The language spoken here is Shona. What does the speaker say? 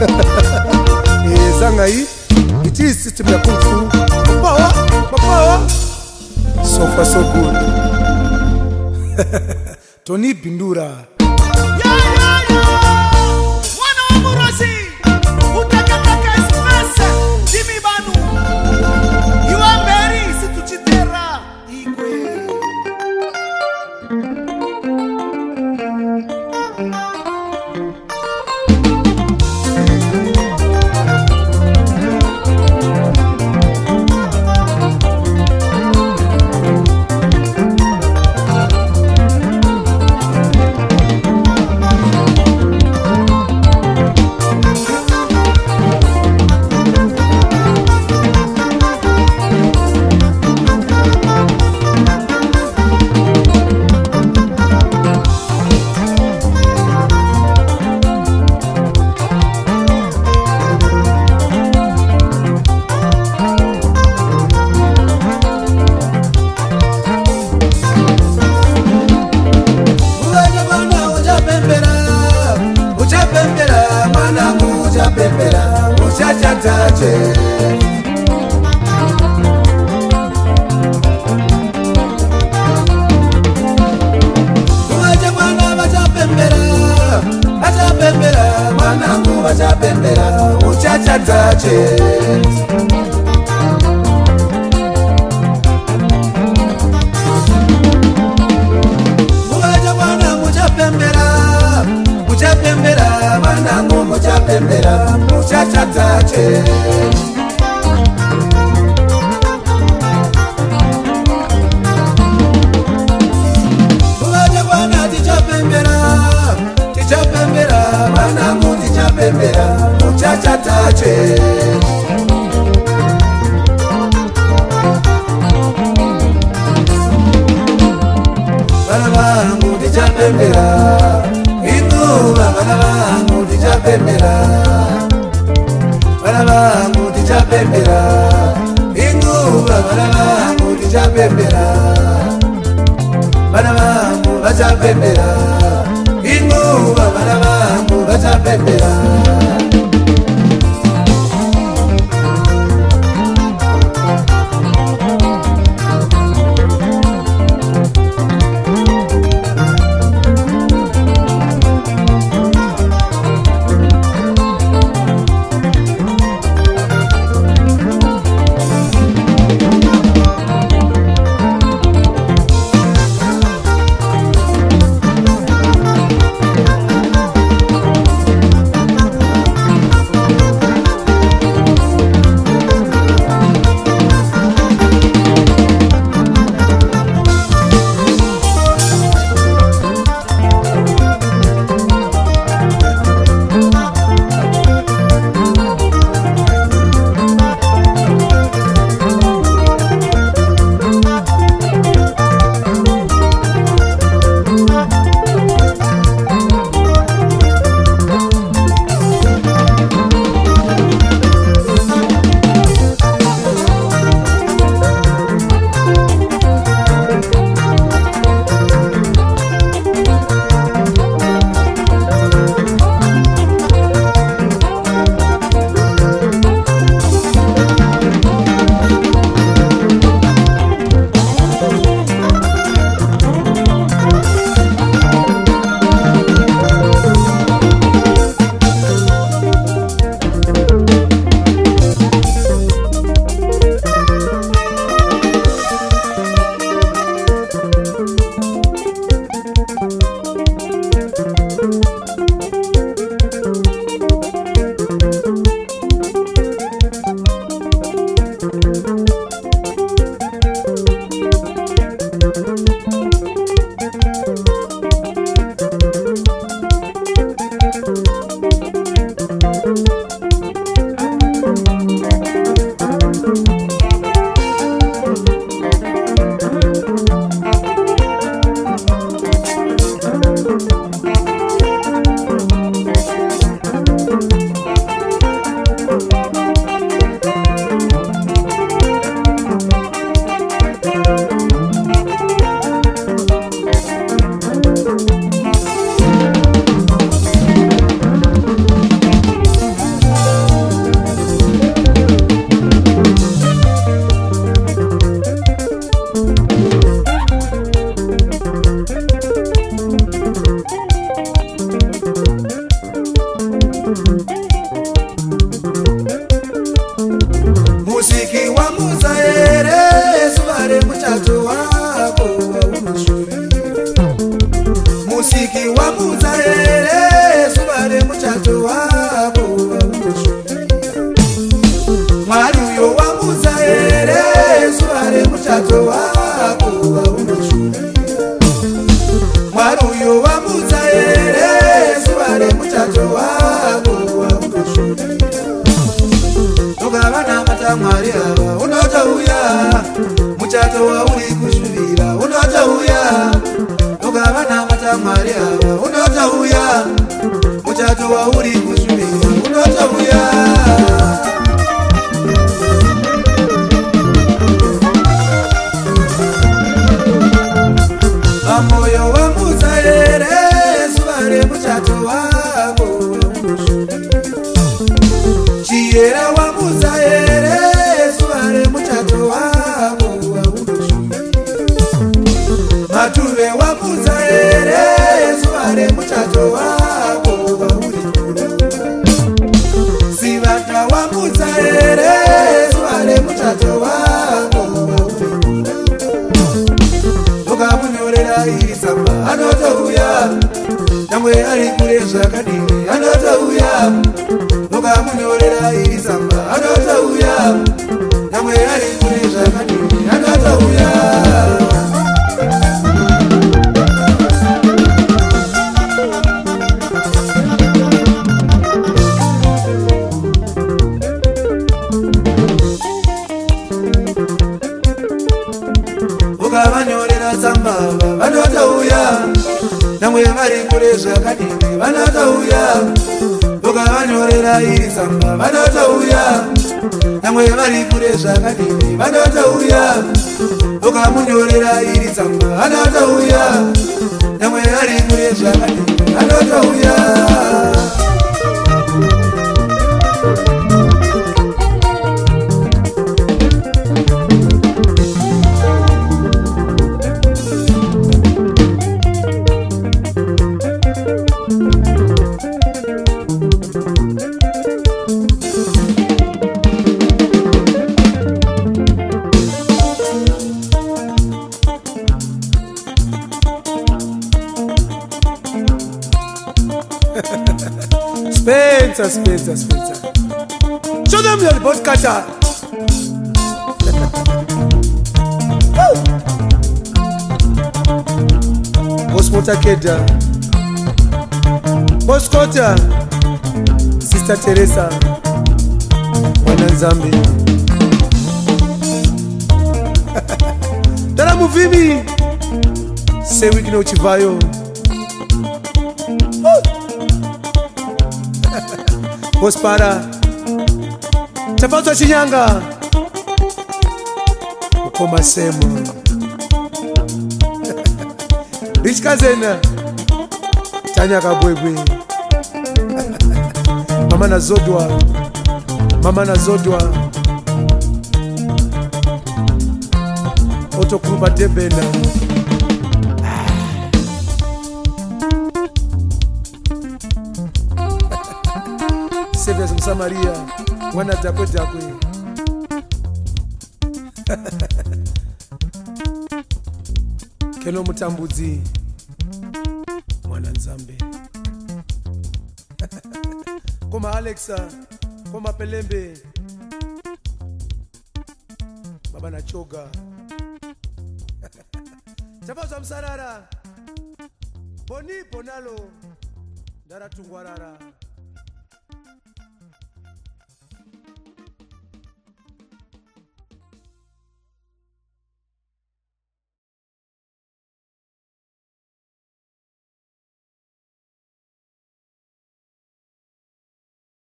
Zangai, it is system ya kung fu. Power. So far so good. Tony Bindura. Mwana wa Murozi, utakataka espressa, Jimmy Banu. Iwamberi situchitera igwe. Musiki wa muzaere subare muchato wako unoshuhudia. Musiki wa muzaere subare muchato wako unoshuhudia. Mwari uyo wa muzaere subare muchato wako unoshuhudia. Mwari uyo wa muzaere subare muchato wako unoshuhudia. Tugabana mata mwari aba unotauya muchato wa uri kushuvira unotauya. Tugabana mata mwari aba unotauya muchato wa uri kushuvira unotauya. Amoyo wa muzaere subare muchato wako unoshuhudia. Chiera wa muzaere subare muchato wako unoshuhudia. Matuve wa muzaere subare muchato wako unoshuhudia. Sivata wa muzaere subare muchato wako unoshuhudia. Mukamunyorera iri samba anotauya namwe ari kuresha kadini anotauya. Mukamunyorera iri samba anotauya namwe ari kuresha kadini anotauya. Mukamunyorera samba anotauya namwe ari kuresha kadini anotauya. Mukavanyorera iri samba vanotauya namwe vari kuresha kadini vanotauya. Mukamunyorera iri samba vanotauya namwe vari kuresha kadini vanotauya. Spencer. Show them your boat catcher. Boss Motakeda, Boss Kota, Sister Teresa, Wananzambi. Tara Muvimi, Sewiki no Chivayo. Boss Para, Tapato Chinyanga, Ukoma Semo, Rich Kazena, Tanya Kabwebwe, Mama na Zodwa, Otokuba Debena. Severs Msamaria, wana takwe. Kelo Mutambuzi, mwana Nzambe. Koma Alexa, koma Pelembe, Baba na Choga. Tapaza Msarara, Boni Bonalo, Dara Tungwarara.